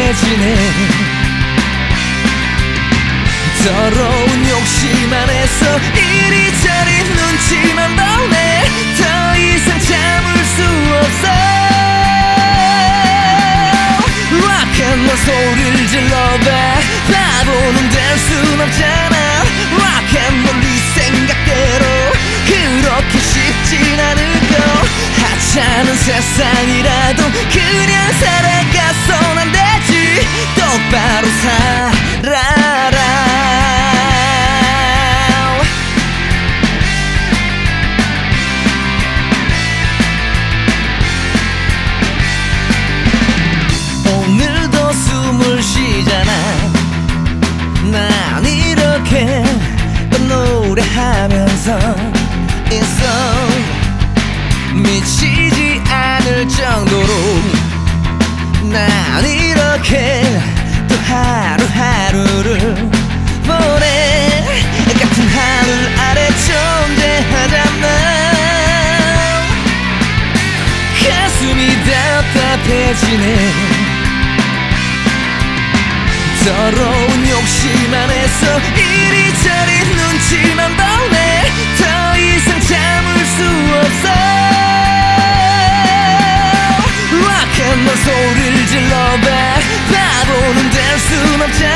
답답해지네. 더러운 욕심 안에서 이리저리 눈치만 보네. 더 이상 참을 수 없어. 락앤롤 소리를 질러봐. 바보는 될 순 없잖아. 락앤롤 네 생각대로 그렇게 쉽진 않을 거. 하찮은 세상이라도 그냥 살아가선 안 되지. 똑바로 살아라. 오늘도 숨을 쉬잖아. 난 이렇게 또 노래하면서 있어. 미치지 않을 정도로 난 이렇게 또 하루하루를 보내. 같은 하늘 아래 존재하잖아. 가슴이 답답해지네. 더러운 욕심 안에서 이리저리 눈치만 보네. 더 이상 참을 수 없어. 락앤롤 소리를 질러봐. 바보는 될 순 없잖아.